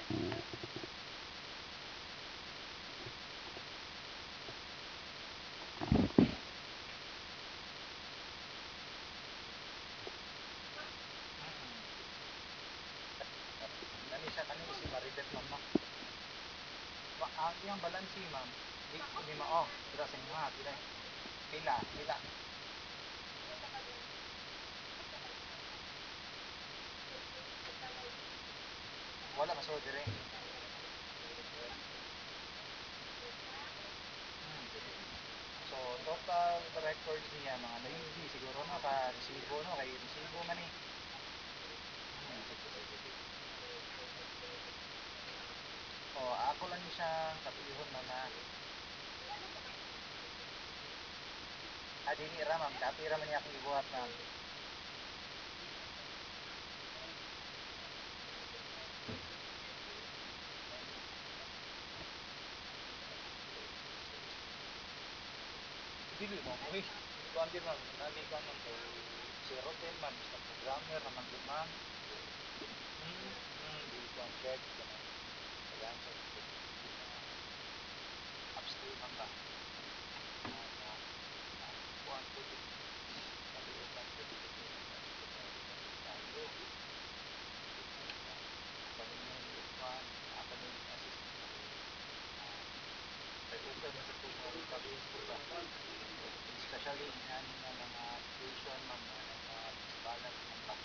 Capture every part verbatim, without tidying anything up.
Nani siya kanina si Maribet ma'am no. Ma ang iyang balansi ma'am, di di mao. Dira sa inyo ha, pila pila pila. Wala masud dire. Hmm. So total records niya mga ninety siguro no ka resibo no kay resibo man ni. Hmm. O ako lang ni siyang kapilihon mama. Ah, dili ra ma'am, dati ra man niya akong gibuhat ma'am. Dili mo uy. Kuan din ma'am, nani kuan ma'am kay zero ten ma'am, basta programmer naman din ma'am. Hmm, hmm, di kuan check kanang kailangan check upskill man ba. Ah, na na kuan ko din naliutan ko din ko tayo. Ako ni kuan, ako ni assistant ko. Ah, kay okay man sa ko sa database ko ba. Especially in ani nga mga application ma'am na mga balance man ba.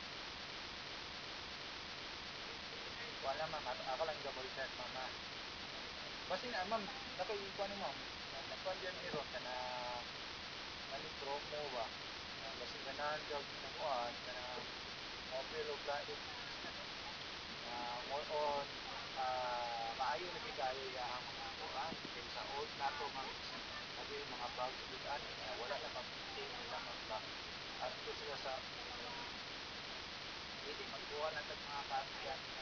Wala ma'am, ako, ako lang double check mama. Basi na ma'am, nakay kuan ni ma'am. Nakuan diyan ni ron kana nani promo ba. Uh, basi ganahan jud mo kuan kana mobile o branded uh, more on uh, maayo lagi kayo ya ang mga kuan kay sa old nato ma'am sabi mga bugs gud ani kaya wala na ma-maintain nila ma'am ba. Adto sila sa dili magkuha lang tag mga copy